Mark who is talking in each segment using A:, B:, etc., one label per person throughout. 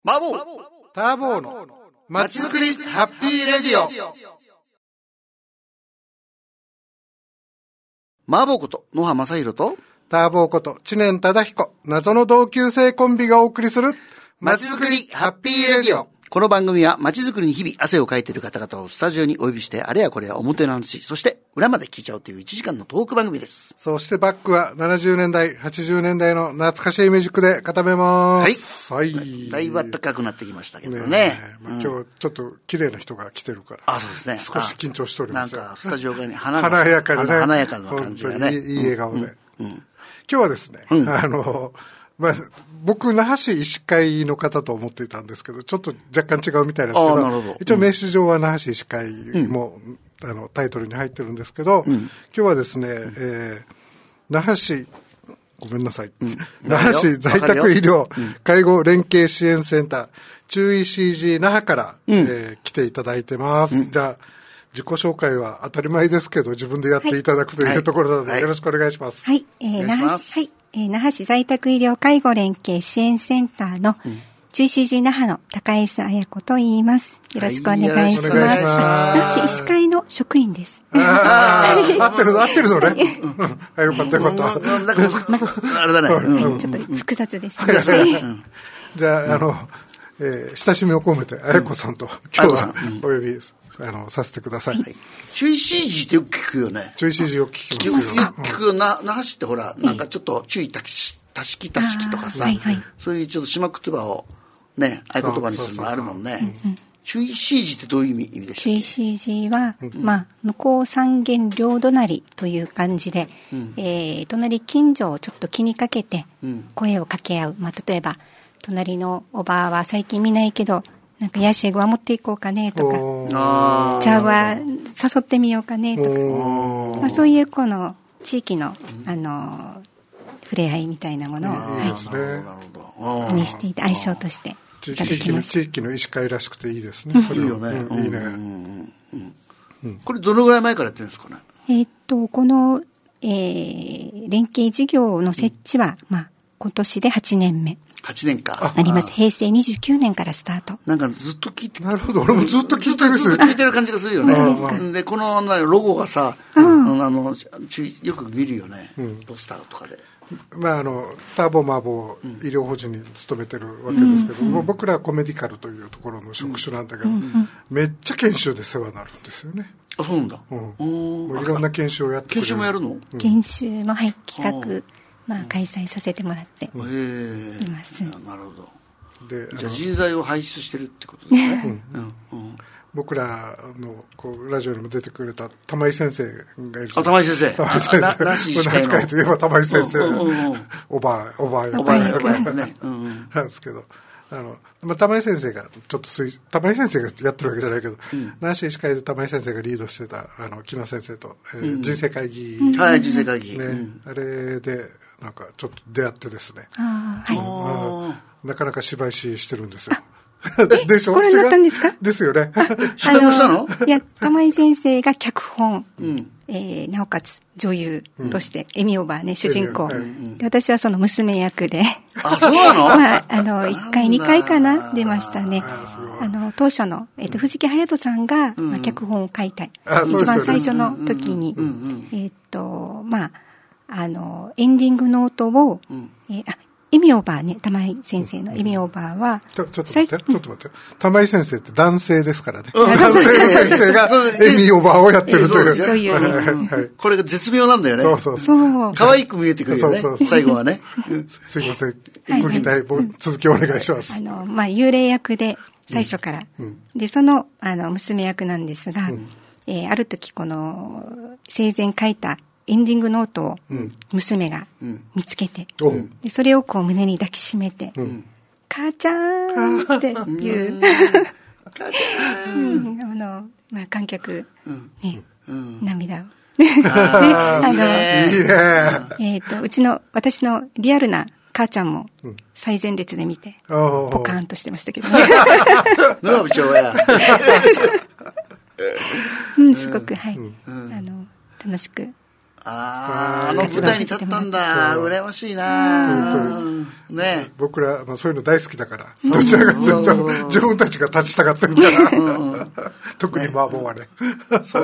A: マボ
B: ターボーのまちづくりハッピーレディオ。
A: マーボーこと野葉正宏と
B: ターボーこと知念忠彦、謎の同級生コンビがお送りするまちづくりハッピーレディオ。
A: この番組は街づくりに日々汗をかいている方々をスタジオにお呼びして、あれやこれや表の話、そして裏まで聞いちゃおうという1時間のトーク番組です。
B: そしてバックは70年代80年代の懐かしいミュージックで固めます。はい、
A: だいぶ暖かくなってきましたけどね。
B: 今日ちょっと綺麗な人が来てるから、
A: そうですね、
B: 少し緊張しておりますよ。
A: なんかスタジオがね
B: 華やかでね、
A: 華やかな感じがね、
B: いい笑顔で、今日はですね、僕那覇市医師会の方と思っていたんですけど、ちょっと若干違うみたいですけど、一応名刺上は那覇市医師会も、タイトルに入ってるんですけど、今日はですね、那覇市ごめんなさい、那覇市在宅医療介護連携支援センター中医 CG 那覇から、来ていただいてます。じゃあ自己紹介は当たり前ですけど自分でやっていただくというところなので、よろしくお願いします。
C: はい、那覇市在宅医療介護連携支援センターの中医 CG 那覇の高江彩子と言います。よろしくお願いします。那覇市医師会の職員です。
B: 合ってるのね。よかったよかった。
A: あれだね。
C: ちょっと複雑ですね。
B: じゃあ親しみを込めて彩子さんと今日はお呼びさせてください。
A: 中医 CG ってよく聞くよね。
B: 中医 CG よく聞きますよ。
A: 聞くよ。那覇市ってほら、なんかちょっと注意たしきとかさ、そういうちょっと島言葉をね、合言葉にするのあるもんね。中医 CG ってどういう意味でしたっけ？
C: 中医 CG は、向こう三軒両隣という感じで、隣近所をちょっと気にかけて声を掛け合う。例えば、隣のおばあは最近見ないけど、なんかヤシエゴは持っていこうかねとか、チャーは誘ってみようかねとか、そういうこの地域の、触れ合いみたいなものを、にしていて相性としていただきました。
B: 地域の医師会らしくていいですね。それ
A: いいよね。
B: いいね。
A: これどのぐらい前からやってるんですかね？
C: この、連携事業の設置は、今年で8年目。
A: 8年か。
C: なります。平成29年からスタート。
A: なんかずっと聞いて。
B: なるほど。俺もずっと聞いてるし。
A: 聞いてる感じがするよね。で、このロゴがさ、よく見るよね。ポスターとかで。
B: ターボマーボー医療法人に勤めてるわけですけど、もう僕らはコメディカルというところの職種なんだけど、めっちゃ研修で世話になるんですよね。
A: あ、そうなんだ。
B: もういろんな研修をやってくれる。
A: 研修もやるの？
C: 研修も、企画、開催させてもらっています。
A: なるほど。
B: で、
A: じゃあ人材を輩出してるってことですね。
B: 僕らのラジオにも出てくれた玉井先生がいる。
A: 玉井先生。
B: 那覇医師会といえば玉井先生。おばあやね。なんですけど、玉井先生がちょっと玉井先生がやってるわけじゃないけど、那覇市医師会で玉井先生がリードしてた木野先生と人生会議。
A: はい、人生会議。
B: あれでなんかちょっと出会ってですね。なかなか芝居してるんですよ。でしょ？
C: ご覧になったんですか？
B: ですよね。
A: 芝居もしたの？
C: いや、玉井先生が脚本、なおかつ女優として、エミオーバーね、主人公。私はその娘役で。
A: あ、そうなの
C: ？1回、2回かな出ましたね。当初の、藤木隼人さんが、脚本を書いた。一番最初の時に、エンディングノートを、エミオーバーね、玉井先生のエミオーバーは。
B: ちょっと待って。玉井先生って男性ですからね。男性の先生がエミオーバーをやってるという。
C: そういう
A: です。これが絶妙なんだよね。
B: そう。
A: 可愛く見えてくるよね。最後はね。
B: すいません。ご期待、続きお願いします。
C: 幽霊役で最初から。で、その、娘役なんですが、ある時この、生前書いたエンディングノートを娘が見つけて、でそれをこう胸に抱きしめて、母ちゃんっていう、観客、涙を。
B: いいね。
C: 私のリアルな母ちゃんも最前列で見て、ポカーンとしてましたけどね。
A: 野上長や。
C: すごく、楽しく。
A: あの舞台に立ったんだ。羨ましいな。ね、
B: 僕ら、そういうの大好きだから、どちらかというと自分たちが立ちたがってるから、特に麻婆はね。
A: そう。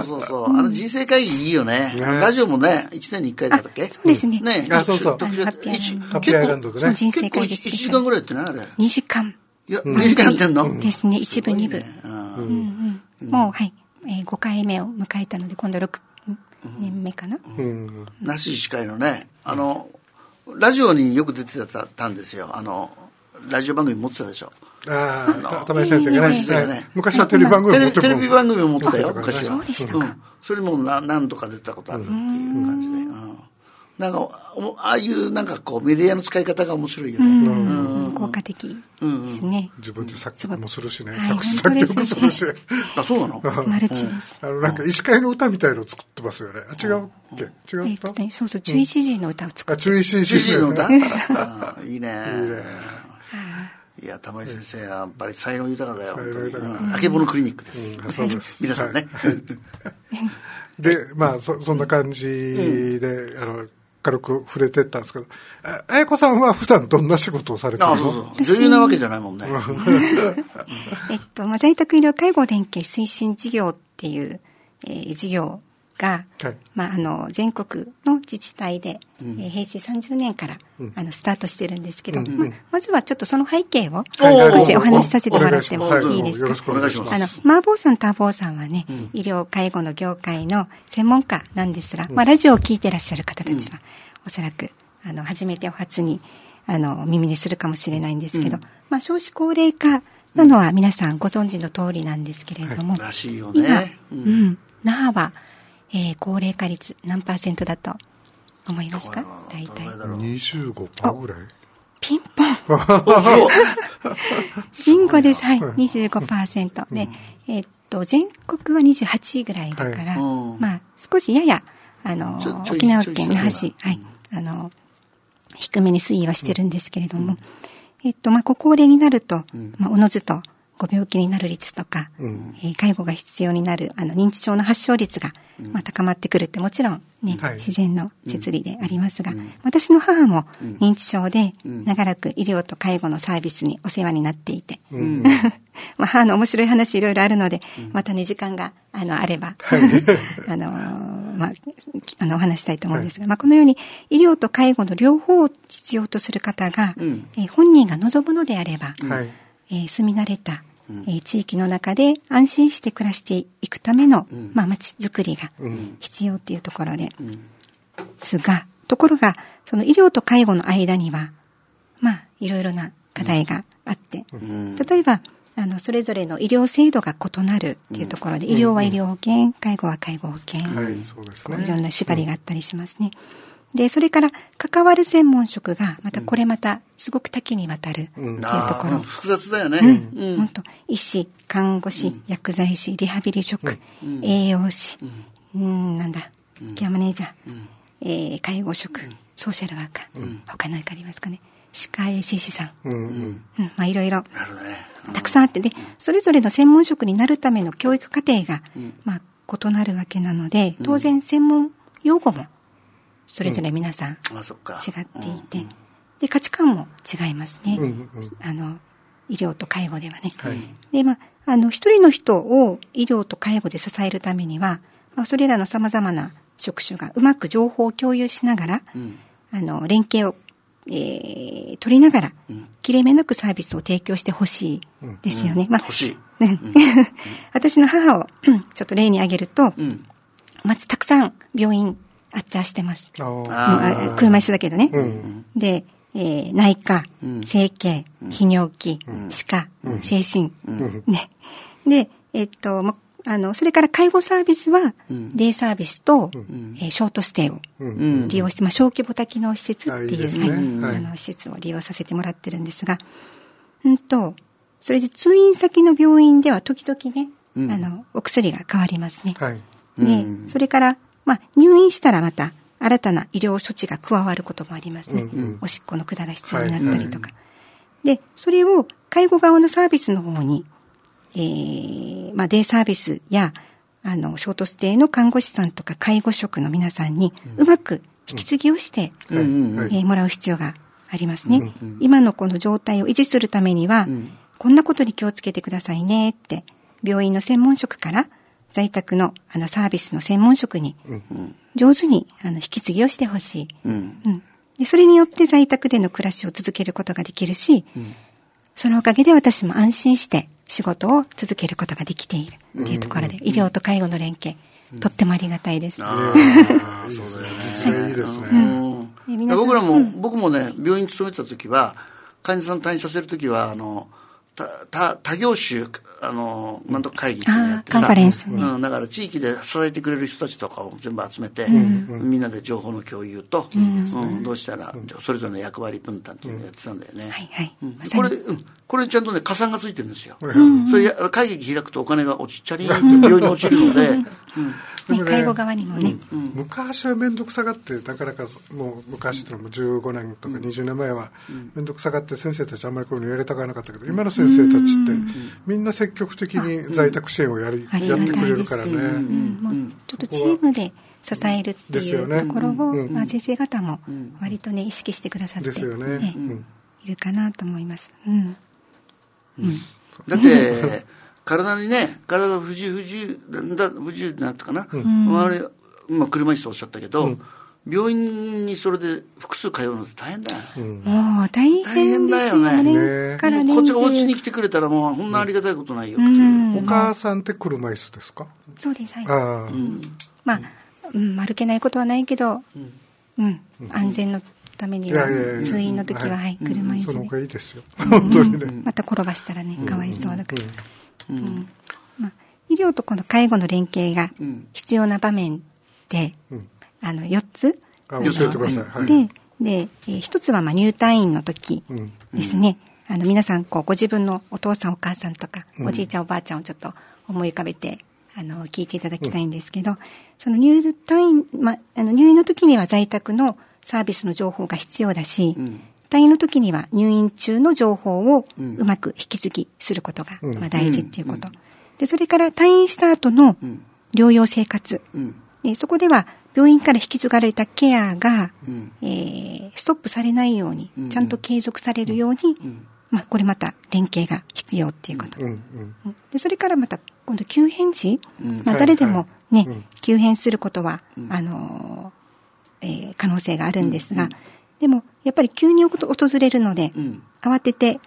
A: 人生会議いいよね。ラジオもね、1年に1回だったっけ？
C: そうですね。
A: ね、
B: そう。ハ
A: ッ
B: ピーアイランドでね。
C: 人生会議
A: 1時間ぐらいやってないあれ。
C: 2時間。
A: いや、2時間やってんの？
C: ですね、1部2部。もう、はい。5回目を迎えたので、今度6年目かな。
A: なし司会のね、ラジオによく出てたんですよ。ラジオ番組持ってたでしょ。
B: 玉井先生がね、昔はテレビ番組持ってた。
A: テレビ番組を持ってたよ、昔は。
C: そうでしたか。
A: それも何度か出たことあるっていう感じで。なんか、ああいうなんかこうメディアの使い方が面白いよね。
C: 効果的ですね。
B: 自分で作曲もするしね。作曲するし。
A: あ、そうなの？
C: マルチです。
B: なんか医師会の歌みたいのを作ってますよね。違うっけ？違った？
C: そう、注意指示の歌を作って。
B: 注意指示
A: の歌？いいね。いや、玉井先生はやっぱり才能豊かだよ。あけぼのクリニックです。
B: そうです。
A: 皆さんね。
B: で、そんな感じで、軽く触れてったんですけど、あやこさんは普段どんな仕事をされてるの？
A: 女優なわけじゃないもんね。
C: 在宅医療介護連携推進事業っていう、事業が、全国の自治体で、平成30年からスタートしてるんですけど、まずはちょっとその背景を少しお話しさせてもらってもいいですか？
A: よろしくお願いします。
C: 麻婆さん多忙さんはね、医療介護の業界の専門家なんですが、ラジオを聞いてらっしゃる方たちは、おそらく初めてお初に耳にするかもしれないんですけど、少子高齢化なのは皆さんご存知の通りなんですけれども、
A: らしいよね。
C: 那覇は高齢化率何%だと思いますか？大体
B: 25% ぐらい。
C: ピンポンビンゴです。はい、25%で、全国は28位ぐらいだから、少しやや沖縄県那覇市、低めに推移はしてるんですけれども、ご高齢になると、おのずとご病気になる率とか、介護が必要になる認知症の発症率が、高まってくるってもちろんね、自然の摂理でありますが、私の母も認知症で長らく医療と介護のサービスにお世話になっていて、母の面白い話いろいろあるので、またね時間があればお話したいと思うんですが、このように医療と介護の両方を必要とする方が、本人が望むのであれば、住み慣れた地域の中で安心して暮らしていくための、街づくりが必要っていうところですが、ところがその医療と介護の間にはいろいろな課題があって、例えばそれぞれの医療制度が異なるっていうところで、医療は医療保険、介護は介護保険、いろんな縛りがあったりしますね。で、それから関わる専門職がこれまたすごく多岐にわたるっていうところ。
A: 複雑だよね。
C: 本当、医師、看護師、薬剤師、リハビリ職、栄養士、ケアマネージャー、介護職、ソーシャルワーカー、他何かありますかね。歯科衛生士さん、いろいろたくさんあって、でそれぞれの専門職になるための教育課程が、異なるわけなので、当然専門用語もそれぞれ皆さん違っていて、で価値観も違いますね。医療と介護ではね。で一人の人を医療と介護で支えるためには、それらのさまざまな職種がうまく情報を共有しながら、連携を取りながら、切れ目なくサービスを提供してほしいですよね。
A: 欲しい。
C: 私の母をちょっと例に挙げると、たくさん病院あっちゃしてます。車椅子だけどね。で、内科、整形、泌尿器、歯科、精神、ね。で、それから介護サービスは、デイサービスと、ショートステイを利用して、小規模多機能施設っていう、施設を利用させてもらってるんですが、それで通院先の病院では時々ね、お薬が変わりますね。で、それから、入院したらまた新たな医療処置が加わることもありますね。おしっこの管が必要になったりとか。で、それを介護側のサービスの方に、デイサービスや、 ショートステイの看護師さんとか介護職の皆さんにうまく引き継ぎをして、もらう必要がありますね。今のこの状態を維持するためには、こんなことに気をつけてくださいねって、病院の専門職から在宅のサービスの専門職に上手に引き継ぎをしてほしい、で。それによって在宅での暮らしを続けることができるし、そのおかげで私も安心して仕事を続けることができているっていうところで、医療と介護の連携、とってもありがたいです。
B: そうだよね。実際いいですね。
A: 僕もね、病院に勤めてた時は、患者さん退院させる時は他業種なんとか会議っていうのやってさ、
C: カンファレンスね、
A: だから地域で支えてくれる人たちとかを全部集めて、みんなで情報の共有と、どうしたらそれぞれの役割分担っていうのをやってたんだよね。これちゃんとね加算がついてるんですよ。それ会議開くとお金がチャリーンって病院に落ちるので。
C: 介護側にもね、
B: 昔は面倒くさがってなかなかもう昔ってのも15年とか20年前は面倒くさがって先生たちあんまりこういうのやりたがらなかったけど、今の先生たちってみんな積極的に在宅支援をやってくれるからね。
C: もうちょっとチームで支えるっていうところを、先生方も割とね意識してくださっているかなと思います。
A: だって体が不自由になったかな、車椅子とおっしゃったけど、病院にそれで複数通うのって大変だよ。
C: もう大変だよね。
A: こっちがお家に来てくれたらもうこんなありがたいことないよっていう。
B: お母さんって車椅子ですか？
C: そうです。歩けないことはないけど、安全のためには通院の時は車椅子で。
B: その方がいいですよ。本当にね。
C: また転ばしたらね、かわいそうだから。医療とこの介護の連携が必要な場面で、4つ
B: 教えてください。
C: で、1つは入退院の時ですね。皆さんご自分のお父さんお母さんとか、おじいちゃんおばあちゃんをちょっと思い浮かべて聞いていただきたいんですけど、その入院の時には在宅のサービスの情報が必要だし、退院の時には入院中の情報をうまく引き継ぎすることが大事っていうこと。で、それから退院した後の療養生活。そこでは病院から引き継がれたケアが、ストップされないように、ちゃんと継続されるように、これまた連携が必要っていうこと。で、それからまた今度急変時、誰でもね、急変することは、可能性があるんですが、でもやっぱり急に訪れるので、慌てて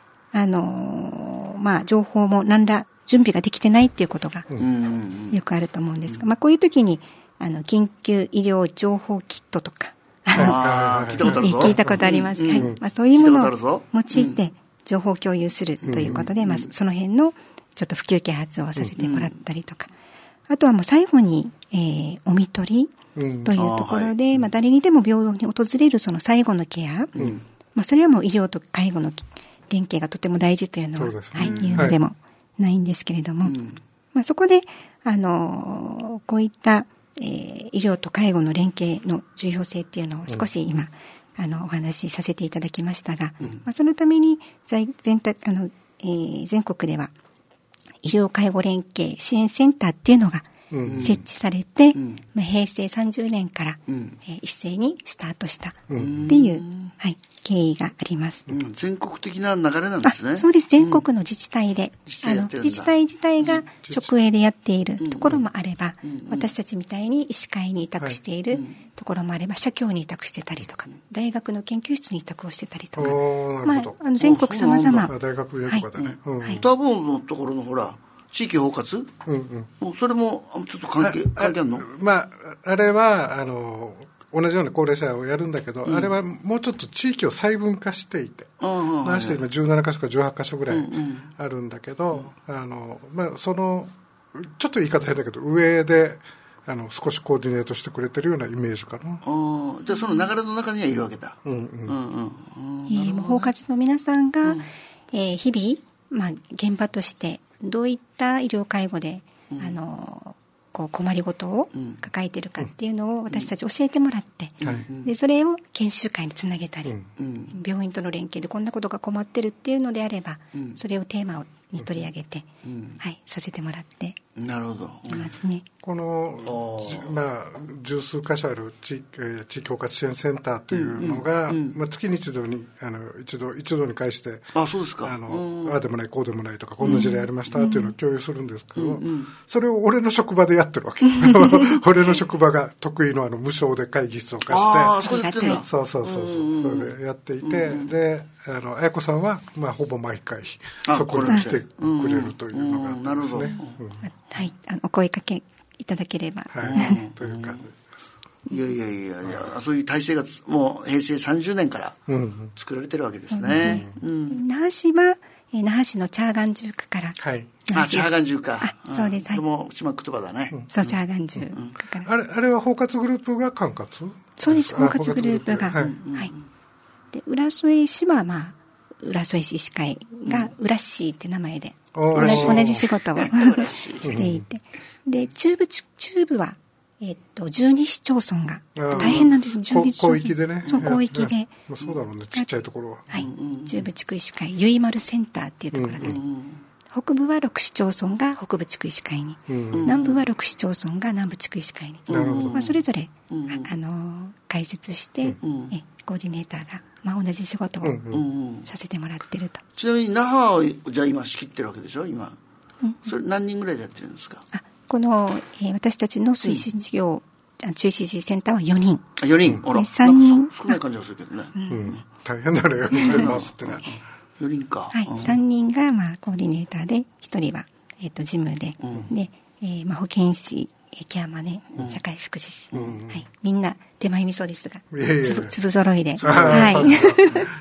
C: 情報も何ら準備ができてないっていうことがよくあると思うんですが、こういう時に緊急医療情報キットとか聞いたことあります。そういうものを用いて情報共有するということで、その辺のちょっと普及啓発をさせてもらったりとか、あとはもう最後に、おみとりというところで、誰にでも平等に訪れるその最後のケア、それはもう医療と介護の連携がとても大事というのは、言うのでもないんですけれども、そこでこういった、医療と介護の連携の重要性っていうのを少し今、お話しさせていただきましたが、そのために全国では医療介護連携支援センターっていうのが設置されて、平成30年から、一斉にスタートしたっていう、経緯があります。
A: 全国的な流れなんですね。
C: そうです。全国の自治体で、自治体自体が直営でやっているところもあれば、私たちみたいに医師会に委託しているところもあれば、社協に委託してたりとか、大学の研究室に委託をしてたりとか、全国様々。
B: 大学とかだね。
A: 多分のところのほら、地域包括、それもちょっと関係あるの？
B: あれは同じような高齢者をやるんだけど、あれはもうちょっと地域を細分化していて、何して今17カ所か18カ所ぐらいあるんだけど、そのちょっと言い方変だけど上で少しコーディネートしてくれてるようなイメージかな。
A: じゃあその流れの中にはいるわけだ。
C: 包括の皆さんが、日々、現場としてどういった医療介護で、困りごとを抱えているかっていうのを私たち教えてもらって、でそれを研修会につなげたり、病院との連携でこんなことが困ってるっていうのであれば、それをテーマをに取り上げて、はい、させてもらって
A: なるほど、
C: ますね。
B: この、十数箇所ある地域包括支援センターというのが、月に一度に一度に返して、
A: そうですか、
B: ああでもないこうでもないとかこんな事例ありましたっていうのを共有するんですけど、それを俺の職場でやってるわけ俺の職場が得意の無償で会議室を貸してそうそれでやっていて、で綾子さんはほぼ毎回そこに来てくれるというのがあるんですね。
C: はい、お声かけいただければ、
B: という感じ
A: です。いや、そういう体制がもう平成30年から作られてるわけですね。
C: 那覇市は那覇市のチャーガン住区から、
A: チャーガン住か、
C: そうです、
A: これも島言葉だね。
C: そう、チャーガン住区から、
B: あれは包括グループが管轄？
C: そうです、包括グループが、はい。で浦添市は浦添市医師会が浦市って名前で同じ仕事をしていて、で中部は12市町村が大変なんです。12市町村、
B: 広域でね。
C: そう広域で、
B: そうだろうね、ちっちゃいところは。
C: はい、中部地区医師会ゆいまるセンターっていうところが、北部は6市町村が北部地区医師会に、南部は6市町村が南部地区医師会に、それぞれ開設して、コーディネーターが同じ仕事をさせてもらってると。
A: ちなみに那覇をじゃあ今仕切ってるわけでしょ今、それ何人ぐらいでやってるんですか？
C: この、私たちの推進事業、中止事センターは4人。
A: 4人、
C: 3人。
A: 少ない感じがするけどね。
B: 大変だね、
A: 4人か。
C: はい、3人がコーディネーターで、1人は事務で、で、保健師、ケアマネ、社会福祉士、はい、みんな手前味噌ですが、粒揃いで、はい。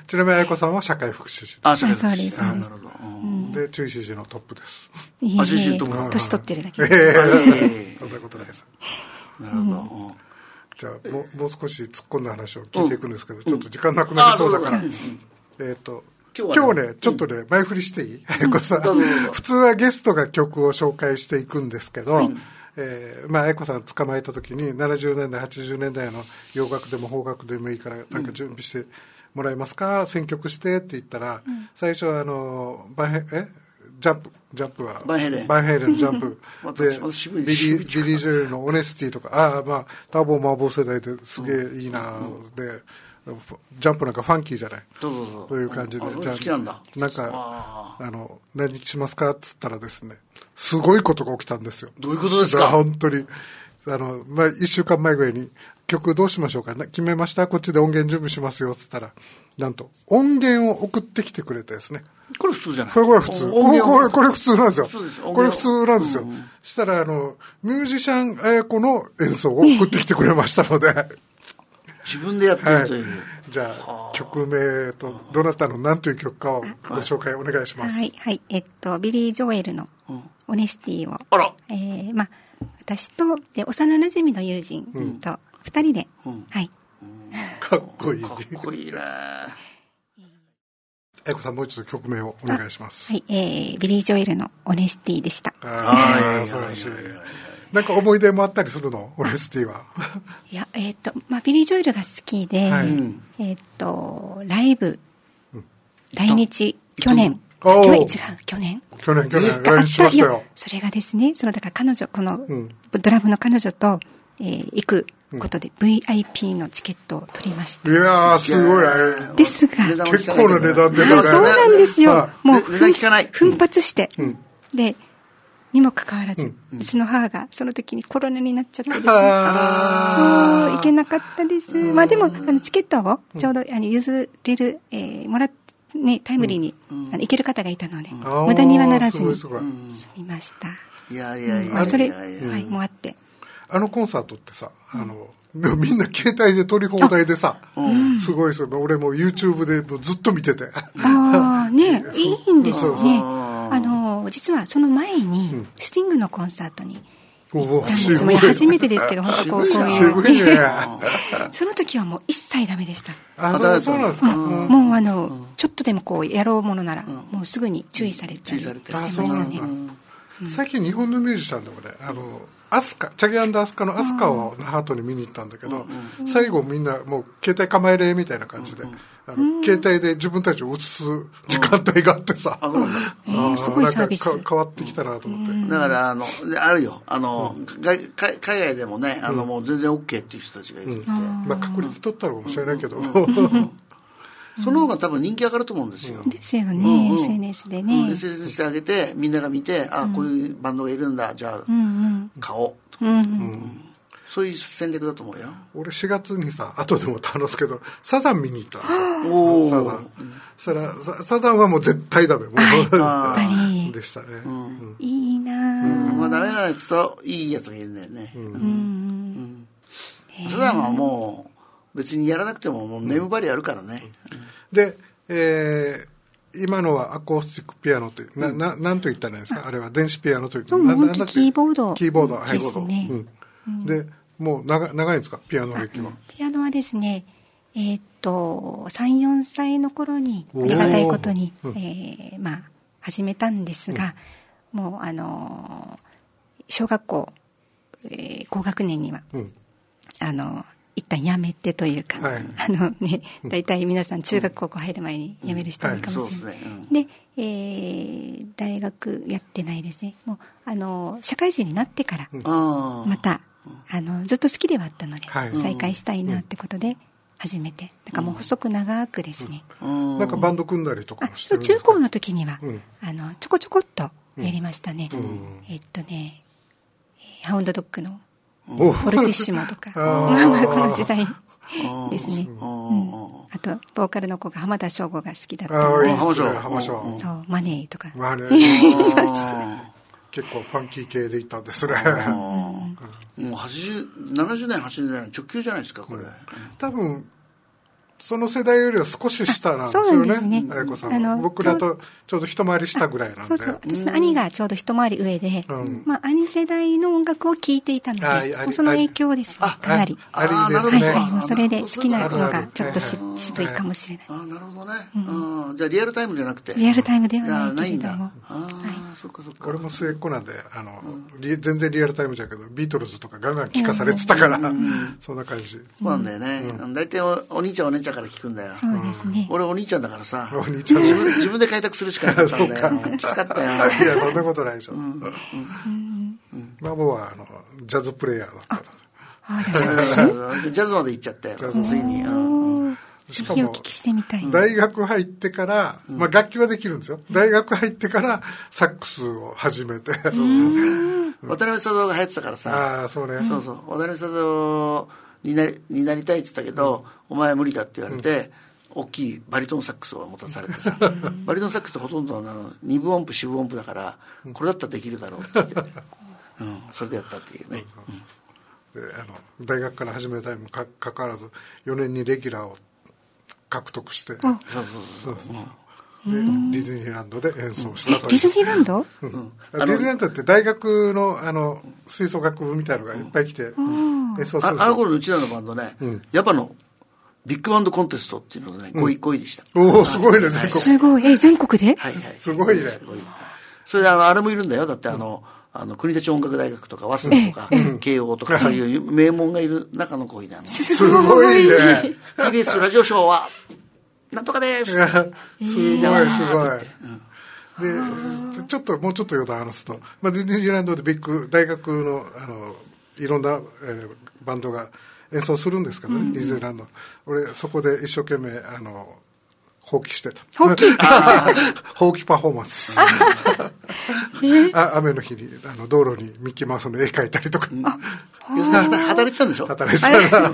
B: ちなみに愛子さんは社会福祉士。
A: 社会福祉士。
C: なるほ
B: ど。で、中医師のトップです。
C: 年取ってるだけ
B: で。そんなことないです。
A: なるほど。
B: じゃあもう少し突っ込んだ話を聞いていくんですけど、ちょっと時間なくなりそうだから。今日はね、ちょっとね、前振りしていい？愛子さん。普通はゲストが曲を紹介していくんですけど、愛子さん捕まえた時に70年代80年代の洋楽でも邦楽でもいいからなんか準備してもらえますか、選曲してって言ったら、最初はジャンプはバンヘイレンのジャンプでビリー・ジョエルのオネスティとかターボ麻婆世代ですげえいいなで、ジャンプなんかファンキーじゃない、という感じで、じゃあなんか何しますかっつったらですね、すごいことが起きたんですよ。
A: どういうことですか？
B: 本当に1週間前ぐらいに曲どうしましょうか、決めました、こっちで音源準備しますよっつったら、なんと音源を送ってきてくれてですね。
A: これ普通じゃない？
B: これ普通。これ普通なんですよ。これ普通なんですよ。したらミュージシャン綾子の演奏を送ってきてくれましたので
A: 自分でやってるという、
B: じゃあ曲名とどなたの何という曲かをご紹介お願いします。
C: はいはい、ビリー・ジョエルのオネスティを、私と幼なじみの友人と2人で、はい、
B: かっこいい。
A: かっこいいね。
B: 愛子さん、もう一度曲名をお願いします。
C: はい、ビリー・ジョエルのオネスティでした。
B: 素晴らしい。なんか思い出もあったりするの？オネスティは。
C: いや、ビリー・ジョエルが好きで、ライブ、来日、去年来日しましたよ。それがですね、だから彼女、このドラムの彼女と行くことで VIP のチケットを取りました。
B: いやー、すごい。
C: ですが、
B: 結構な値段で、
C: そうなんですよ。もう
A: 値段聞かない。
C: 奮発して、でにもかかわらず、うちの母がその時にコロナになっちゃってですね、そう行けなかったです。でもチケットをちょうど譲れる、もらってね、タイムリーに行ける方がいたので、無駄にはならずに済みました。
A: いや
C: それもあって、
B: コンサートってさ、みんな携帯で撮り放題でさ、すごいですよ。俺も YouTube でずっと見てて。
C: ね、いいんですね。実はその前にスティングのコンサートに行ったんです。初めてですけど、本当こういうその時はもう一切ダメでした。
B: そうなんですか。
C: もうちょっとでもやろうものならもうすぐに注意されてしてましたね。
B: 最近日本のミュージシャンでもね、 アスカ、チャゲ&アスカのアスカを那覇とに見に行ったんだけど、最後みんなもう携帯構えれみたいな感じで、携帯で自分たちを映す時間帯があってさ、
C: すごいサービス。
B: なんか変わってきたなと思って。
A: だからあるよ、海外でもね、もう全然 OK っていう人たちがいるって、
B: まあ確率取ったのかもしれないけど、
A: その方が多分人気上がると思うんですよ。
C: ですよね、SNS でね。
A: SNS してあげて、みんなが見て、こういうバンドがいるんだ、じゃあ、買おう。そういう戦略だと思うよ。
B: 俺4月にさ、後でも話すけど、サザン見に行ったんですよ。サザン。そしたら、サザンはもう絶対ダメ。もうでしたね。
C: いいな
A: まあダメなやつといいやつがいるんだよね。サザンはもう、別にやらなくてももうネームバリあるからね。
B: で、今のはアコースティックピアノという、なんと言ったらいいんですか、あれは電子ピアノという。
C: 本当キーボード。
B: キーボード、はい。
C: ですね。
B: で、もう長いんですか、ピアノ歴は。
C: ピアノはですね、3、4歳の頃に、ありがたいことに、まあ、始めたんですが、もう、小学校、高学年には、一旦やめてというか、大体皆さん中学高校入る前に辞める人多いかもしれない。で、大学やってないですね。もう社会人になってからまたずっと好きではあったので再開したいなってことで始めて、だからもう細く長くですね。
B: なんかバンド組んだりとかもしてるんですか？
C: 中高の時にはちょこちょこっとやりましたね。ハウンドドッグのフォルティッシモとか、この時代ですね。あとボーカルの子が浜田省吾が好きだったので、そうマネーとか
B: マネー結構ファンキー系でいったんですね。
A: もう70年80年直球じゃないですかこれ。
B: 多分その世代よりは少し下なんですよね、彩子さんは。僕らとちょうど一回り下ぐらいなんで。
C: 私の兄がちょうど一回り上で、兄世代の音楽を聴いていたので、その影響ですね、かなり。
B: ありですね。
C: それで好きなのがちょっと渋いかもしれない。
A: なるほどね。じゃあリアルタイムじゃなくて。
C: リアルタイムではないけれども。
A: そっかそっか。
B: 俺も末っ子なんで、全然リアルタイムじゃけど、ビートルズとかガンガン聴かされてたから、そんな感じ。
A: そうなんだよね。大体お兄ちゃんお姉ちゃんから聞くんだよ。
C: そうですね。
A: 俺お兄ちゃんだからさ、
B: 自
A: 分で開拓するしかなかったんだよ。きつかったよ。
B: いや、そんなことないでしょ。孫はジャズプレイヤーだった
A: ら。ジャズまで行っちゃったよ、ついに。
B: しかも大学入ってから、楽器はできるんですよ。大学入ってからサックスを始めて。
A: 渡辺佐渡が流行ってたからさ。
B: そうね。
A: そうそう。渡辺佐渡になりたいって言ったけど、お前は無理だって言われて、大きいバリトンサックスを持たされてさ、バリトンサックスってほとんど2分音符4分音符だから、これだったらできるだろうって言って、それでやったっていうね。
B: で大学から始めたにもかかわらず4年にレギュラーを獲得して、でディズニーランドで演奏したという。
C: ディズニーランド？
B: ディズニーランドって大学の吹奏楽部みたいのがいっぱい来て演奏するんですよ。
A: あの頃うちらのバンドね、ヤパのビッグバンドコンテストっていうのでね、5位でした。
B: おお、すごいね、
C: すごい。全国で？
A: はいはい。
B: すごいね。
A: それであれもいるんだよ。だって国立音楽大学とか早稲田とか慶応とかそういう名門がいる中の5位なの。
B: すごいね。
A: TBS ラジオショーはなんとかです。すごい
B: すごい。でもうちょっと余談話すと、ディズニーランドで大学のいろんなバンドが演奏するんですけどね、ディズニーランド。俺そこで一生懸命ほうきしてた。ほうきパフォーマンスしてた。雨の日に道路にミッキーマウスの絵描いたりとか。
A: 働いてたんでしょ？
B: 働いてた。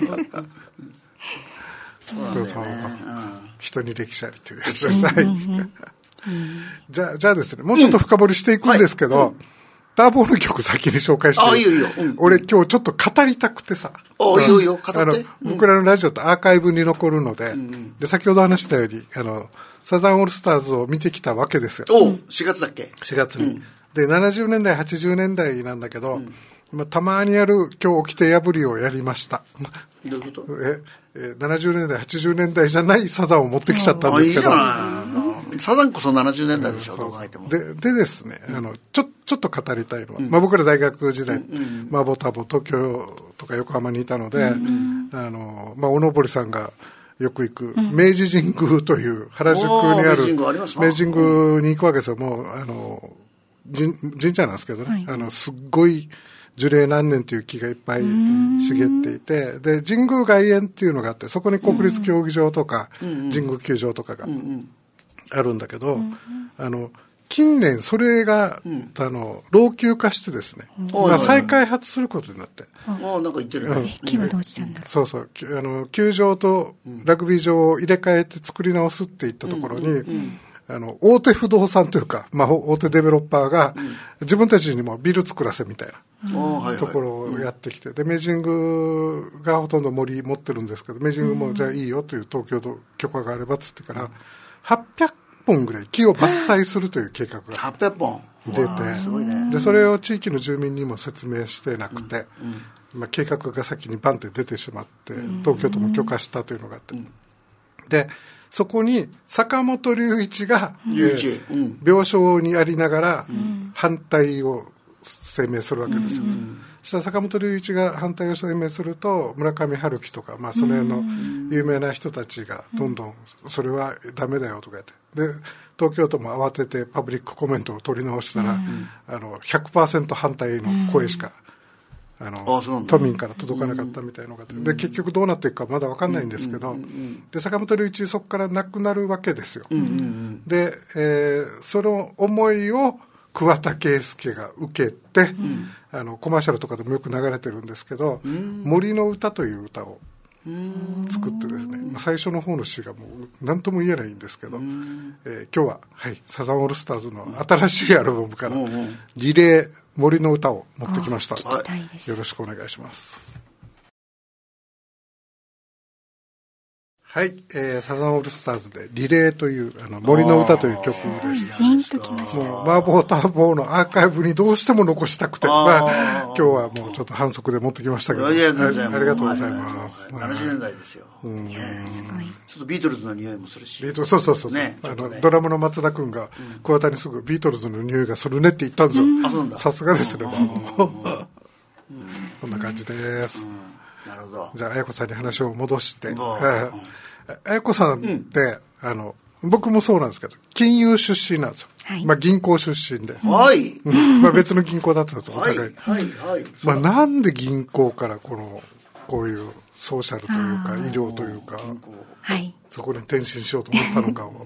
B: そう人に歴史ありというやつですね。じゃあですね、もうちょっと深掘りしていくんですけど、ターボの曲先に紹介して。
A: いいよ。
B: 俺今日ちょっと語りたくてさ。
A: いいよ、語って。
B: 僕らのラジオってアーカイブに残るので、で、先ほど話したように、サザンオールスターズを見てきたわけですよ。
A: 4月だっけ？
B: 4月に。で、70年代、80年代なんだけど、たまにやる今日起きて破りをやりました。
A: どういうこと？
B: 70年代、80年代じゃないサザンを持ってきちゃったんですけど。
A: サザンこそ70年代でしょ、どう考えても。
B: でですね、ちょっちょっと語りたいのは、僕ら大学時代、麻婆タボ東京とか横浜にいたので、おのぼりさんがよく行く明治神宮という原宿にある明治神宮に行くわけですよ。もう神社なんですけどね、すっごい樹齢何年という木がいっぱい茂っていて、で神宮外苑っていうのがあって、そこに国立競技場とか神宮球場とかがあるんだけど、近年それが、老朽化してですね、再開発することになって。
A: なんか言ってるね。
C: 木はどうしたんだろう。
B: そうそう。球場とラグビー場を入れ替えて作り直すっていったところに、大手不動産というか、大手デベロッパーが、自分たちにもビル作らせみたいなところをやってきて、で、明治神宮がほとんど森持ってるんですけど、明治神宮もじゃあいいよという東京と許可があればっつってから、800本ぐらい木を伐採するという計画が
A: 800本
B: 出て、でそれを地域の住民にも説明してなくて、計画が先にバンって出てしまって、東京都も許可したというのがあって、でそこに坂本龍一が、病床にありながら反対を声明するわけですよ。そしたら坂本龍一が反対を声明すると、村上春樹とか、その辺の有名な人たちがどんどんそれはダメだよとか言って、で東京都も慌ててパブリックコメントを取り直したら、100% 反対の声しか、都民から届かなかったみたいなのがあって、で結局どうなっていくかまだ分かんないんですけど、で坂本龍一そこから亡くなるわけですよ。で、その思いを桑田佳祐が受けて、コマーシャルとかでもよく流れてるんですけど、森の歌という歌を作ってですね、最初の方の詩がもう何とも言えないんですけど、今日は、サザンオールスターズの新しいアルバムからリレー森の歌を持ってきました。よろしくお願いします。はい、サザンオールスターズでリレーという森の歌という曲でした。
C: ジーンときました。
B: もう麻婆ターボーのアーカイブにどうしても残したくて、今日はもうちょっと反則で持ってきましたけど、ありがとうございます。
A: 70年代ですよ。ちょっとビートルズの匂いもするし。
B: そう、ね、ドラムの松田君が桑田にすぐビートルズの匂いがするねって言ったんですよ。さすがですね。こんな感じです。
A: なるほど。
B: じゃあ綾子さんに話を戻して、綾子さんって、僕もそうなんですけど金融出身なんですよ。銀行出身で、別の銀行だったとお互い。なんで銀行からこういうソーシャルというか医療というか、そこに転身しようと思ったのか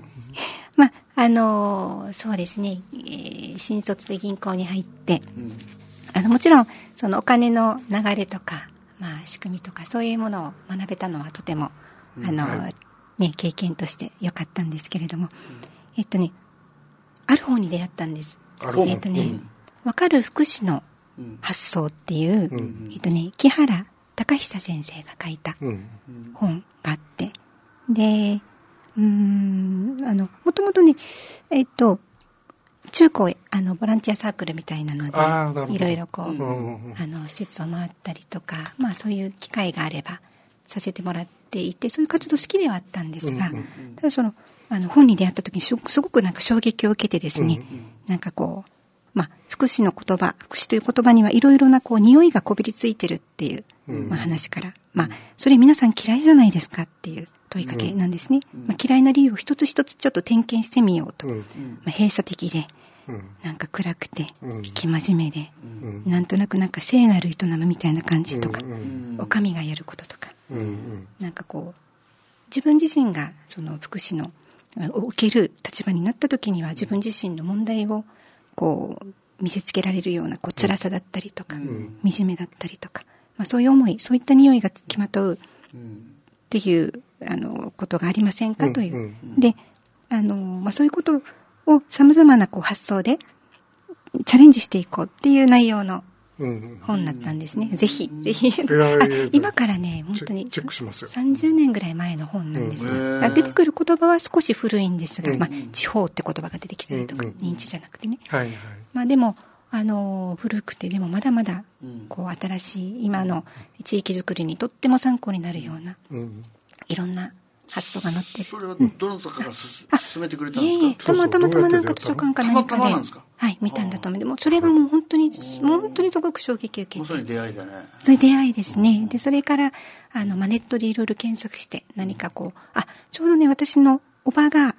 B: を。
C: そうですね、新卒で銀行に入って、もちろんそのお金の流れとか、仕組みとかそういうものを学べたのはとても経験として良かったんですけれども、ある本に出会ったんです。わかる福祉の発想っていう、木原隆久先生が書いた本があって、でもともとね中高ボランティアサークルみたいなのでいろいろ施設を回ったりとか、そういう機会があればさせてもらっていて、そういう活動好きではあったんですが、ただその本に出会った時にすごく衝撃を受けてですね、福祉の言葉、福祉という言葉にはいろいろな匂いがこびりついてるっていう、話から、それ皆さん嫌いじゃないですかっていう問いかけなんですね。嫌いな理由を一つ一つちょっと点検してみようと。閉鎖的で、暗くて、生真面目で、なんとなく聖なる営みみたいな感じとか、お上がやることとか、自分自身がその福祉の受ける立場になった時には自分自身の問題を見せつけられるような辛さだったりとか、惨めだったりとか、そういう思い、そういった匂いがつきまとうっていうことがありませんかという。で、そういうことを様々な発想でチャレンジしていこうっていう内容の本だったんですね。ぜひ今からね、本当に30年ぐらい前の本なんですが、出てくる言葉は少し古いんですが、地方って言葉が出てきたりとか、認知じゃなくてね。でも古くて、でもまだまだ新しい今の地域づくりにとっても参考になるような、いろんな発想が載ってる。
A: それはどなたかが勧めてくれたんですか？
C: たまたま図書館か何かではい、見たんだと思う。でもそれがもう本当にすごく衝撃を受けて。
A: それ出会いだね。
C: それ出会いですね。で、それから、ネットでいろいろ検索して、何かこう、ちょうどね、私のおばが、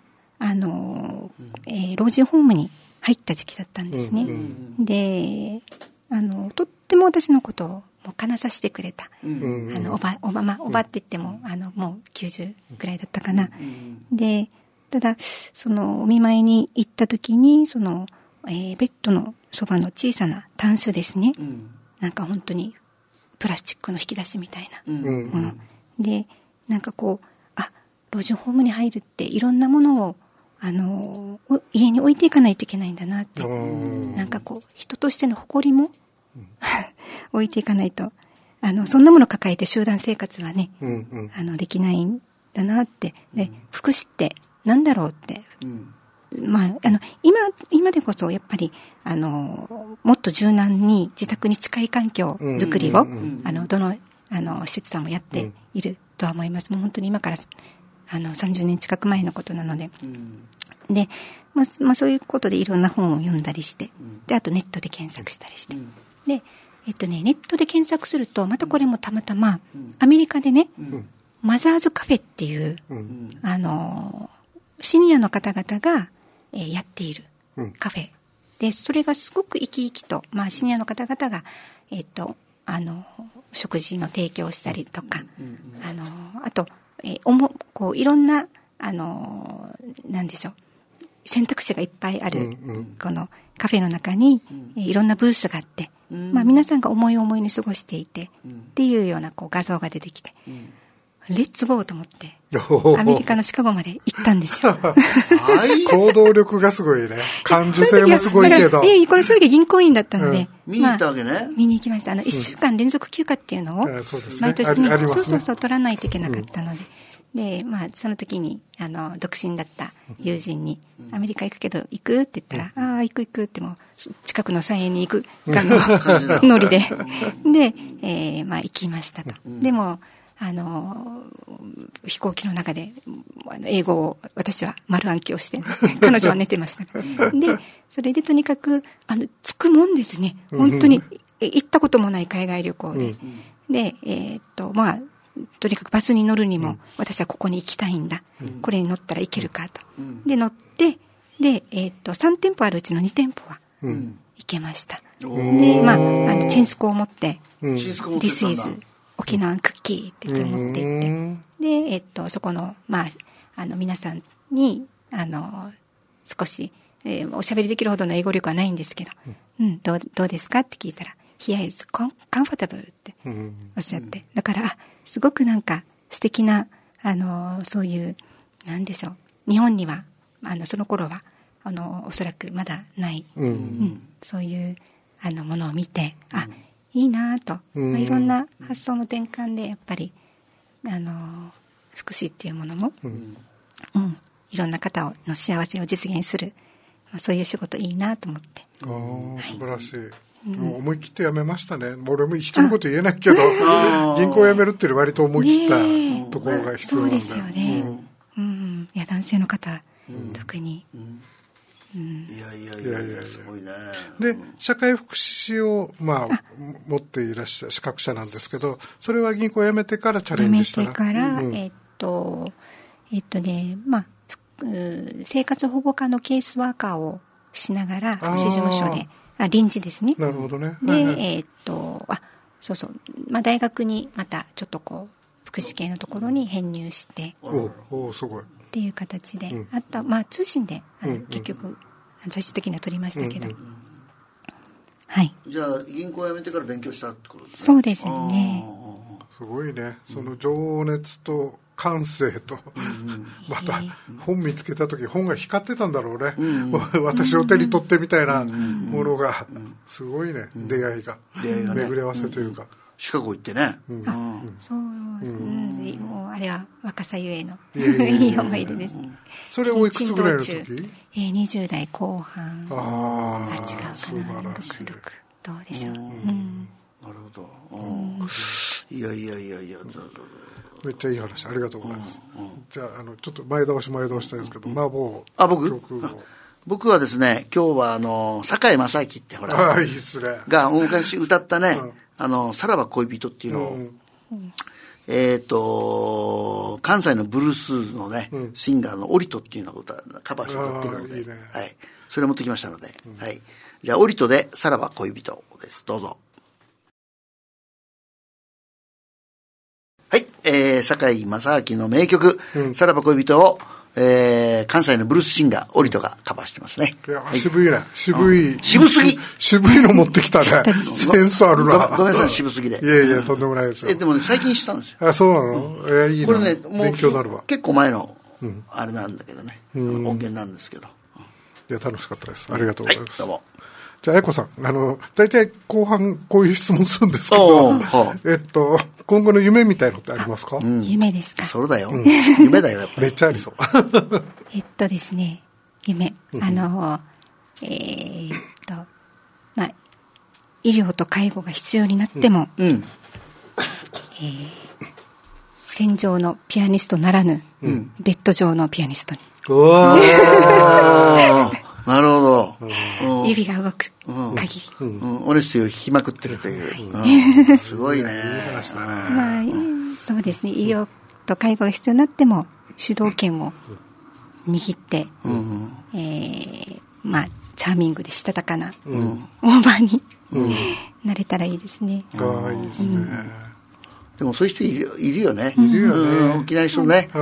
C: 老人ホームに入った時期だったんですね。で、とっても私のことをもう金さしてくれた。おばって言っても、もう90ぐらいだったかな。で、ただ、お見舞いに行った時に、ベッドのそばの小さなタンスですね。なんか本当にプラスチックの引き出しみたいなもの。で、なんかこう、老人ホームに入るっていろんなものを、家に置いていかないといけないんだなって。なんかこう、人としての誇りも置いていかないと。そんなもの抱えて集団生活はね、できないんだなって。で、福祉ってなんだろうって。まあ、今でこそやっぱりもっと柔軟に自宅に近い環境づくりをどの施設さんもやっているとは思います。もう本当に今から30年近く前のことなので、で、まあそういうことでいろんな本を読んだりして、であとネットで検索したりして、でネットで検索するとまたこれもたまたまアメリカでね、マザーズカフェっていうシニアの方々がやっているカフェで、それがすごく生き生きと、まあ、シニアの方々が、食事の提供をしたりとか、あと、こういろんななんでしょう、選択肢がいっぱいある、このカフェの中に、いろんなブースがあって、まあ、皆さんが思い思いに過ごしていて、っていうようなこう画像が出てきて、レッツゴーと思ってアメリカのシカゴまで行ったんですよ。
B: 行動力がすごいね。感受性もすごいけど。
C: これそれで銀行員だったので、
A: 見に行ったわけね。
C: 見に行きました。1週間連続休暇っていうのを毎年ね、そう取らないといけなかったので、で、まあその時に独身だった友人にアメリカ行くけど行くって言ったら、行くってもう近くの菜園に行くノリでで、まあ行きましたと。でも飛行機の中で英語を私は丸暗記をして彼女は寝てましたで、それでとにかく着くもんですね。本当に行ったこともない海外旅行で、でまあとにかくバスに乗るにも、私はここに行きたいんだ、これに乗ったら行けるかと、で乗ってで、3店舗あるうちの2店舗は行けました。で、まあチンスコを持ってThis is沖縄クッキーって言って持って行って、で、そこの、まあ、皆さんに、少し、おしゃべりできるほどの英語力はないんですけど、どうですかって聞いたら、Here is comfortable っておっしゃって、だから、すごくなんか素敵な、そういう、なんでしょう、日本には、その頃は、おそらくまだない、そういう、ものを見て、いいなと、まあ、いろんな発想の転換でやっぱり福祉っていうものも、いろんな方の幸せを実現する、まあ、そういう仕事いいなと思って。
B: 素晴らしい。もう思い切って辞めましたね。俺も人のこと言えないけど銀行辞めるっていうのは割と思い切ったところが必要なんだよ。
C: そうですよね。いや男性の方、特に。
A: いやすごいね。
B: で社会福祉士を、まあ、持っていらっしゃる資格者なんですけど、それは銀行を辞めてからチャレンジしたら。
C: 辞めてから、まあ生活保護課のケースワーカーをしながら福祉事務所で臨時ですね。
B: なるほどね。
C: で、そうそう、まあ、大学にまたちょっとこう福祉系のところに編入して
B: すごい
C: っていう形で、あとまあ通信で結局最終的には取りましたけど、はい。
A: じゃあ銀行を辞めてから勉強したってことですね。
C: そうですね。
B: すごいね。その情熱と感性と、また本見つけた時本が光ってたんだろうね、私を手に取ってみたいなものがすごいね、出会いが巡り合わせというか、
A: シカゴ行ってね、
C: そう、もうあれは若さゆえのいい思い出です。
B: それおいくつぐらいの時
C: ？20代後半。違うかな。
B: 素晴らしい。
C: どうでしょう。なる
A: ほど。いや
B: めっちゃいい話、ありがとうございます。じゃあちょっと前倒したいですけど、麻婆
A: 僕
B: 曲を
A: 僕はですね、今日は堺正明ってほら、
B: いいっすね。
A: が昔歌ったね、さらば恋人っていうのを、関西のブルースのね、シンガーのオリトっていうのをカバーして歌ってるので、いいね、はい。それを持ってきましたので、はい。じゃあ、オリトでさらば恋人です。どうぞ。はい。堺正明の名曲、さらば恋人を、関西のブルースシンガー、オリトがカバーしてますね。
B: いや、渋いね。渋い。
A: 渋すぎ。
B: 渋いの持ってきたね。センスあるな。
A: ごめんなさい、渋すぎで。
B: いやいや、とんでもないですよ。
A: でもね、最近知ったんですよ。
B: あ、そうなの？いいな。
A: これね、もう
B: 勉強になるわ。
A: 結構前の、あれなんだけどね。音源なんですけど。
B: いや、楽しかったです。ありがとうございます。
A: どうも。
B: じゃあ、愛子さん、大体後半こういう質問するんですけど、今後の夢みたいのってありますか？
C: 夢ですか？
A: それだよ。夢だよ、やっぱり。
B: めっちゃありそう。
C: ですね、夢。医療と介護が必要になっても、戦場のピアニストならぬ、ベッド上のピアニストに。
A: なるほど。
C: 指が動く限り。
A: オネスティを弾きまくってるという。すごいね。
C: そうですね。医療と介護が必要になっても、主導権を握って、チャーミングでしたたかな、オーバーになれたらいいですね。
B: いいですね。
A: でもそういう人いるよね。
B: いるよね。
A: 沖縄の人ね。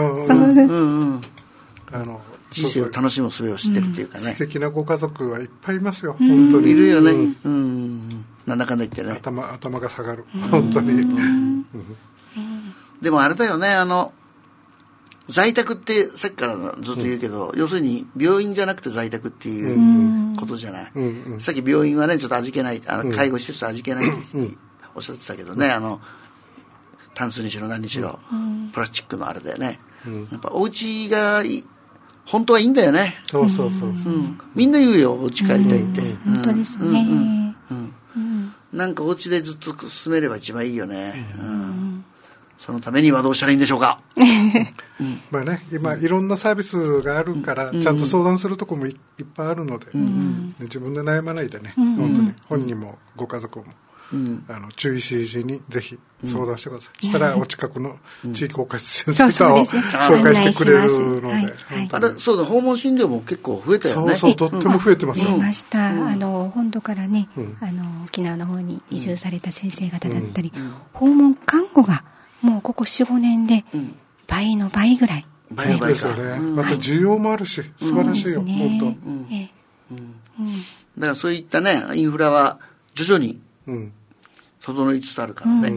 A: 人生を楽しむ術を知ってるっていうかね。
B: 素敵なご家族はいっぱいいますよ。本当に。
A: いるよね。なんだかんだ言ってね。
B: 頭が下がる。本当に。
A: でもあれだよね、在宅ってさっきからずっと言うけど、要するに病院じゃなくて在宅っていうことじゃない。さっき病院はね、ちょっと味気ない、介護施設味気ないっておっしゃってたけどね、タンスにしろ何にしろ、プラスチックのあれだよね。やっぱお家が本当はいいんだよね。
B: そう。
A: みんな言うよ、お家帰りたいって。
C: 本当ですね。
A: なんかお家でずっと住めれば一番いいよね。そのためにはどうしたらいいんでしょうか。
B: まあね、今いろんなサービスがあるからちゃんと相談するとこもいっぱいあるので、自分で悩まないでね、本当に本人もご家族も注意指示にぜひ相談してください。したらお近くの地域包括支援センターを紹介してくれるので。
A: あれ、そうだ、訪問診療も結構増えたよね。
B: そう、とっても増えてます。
C: 増えました。本土からね、沖縄の方に移住された先生方だったり、訪問看護がもうここ 4,5 年で倍の倍ぐらい
B: 増えてますよね。また需要もあるし、素晴らしいよ、本
A: 当。だからそういったね、インフラは徐々に整いつつあるからね。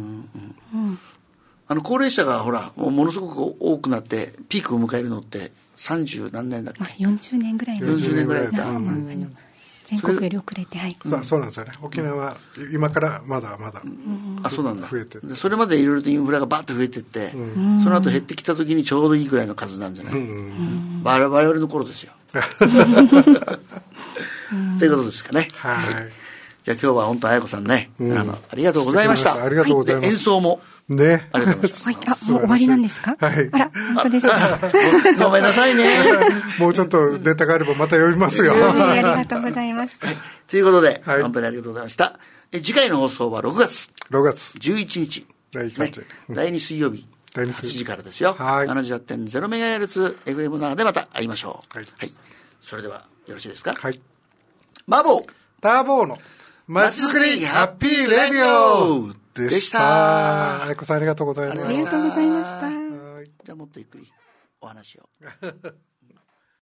A: 高齢者がほら、ものすごく多くなってピークを迎えるのって30何年だっけ
C: ？40年ぐらい。
A: 40年ぐらいだ。
C: 全国より遅れて、
B: そうなんですよね。沖縄は今からまだまだ
A: そうなんだ。
B: 増えて、
A: それまでいろいろとインフラがバーッと増えてって、その後減ってきた時にちょうどいいぐらいの数なんじゃない？我々の頃ですよ。ということですかね。はい。じゃあ今日は本当彩子さんね、ありがとうございました。
B: ありがとうございます。
A: 演奏も。
B: ね。
A: ありがとうございます。
C: もう終わりなんですか？
B: はい。
C: あら、本当ですか。
A: ごめんなさいね。
B: もうちょっとネタがあればまた読みますよ。
C: ありがとうございます。
A: ということで、本当にありがとうございました。次回の放送は6月11日ですね。第2水曜日8時からですよ。78.0MHz FM 那覇でまた会いましょう。はい。それではよろしいですか？
B: はい。
A: マボー
B: ターボーのまちづくりハッピーレディオでした。愛子さんありがとうございました。
C: ありがとうございました。
A: じゃあもっとゆっくりお話を。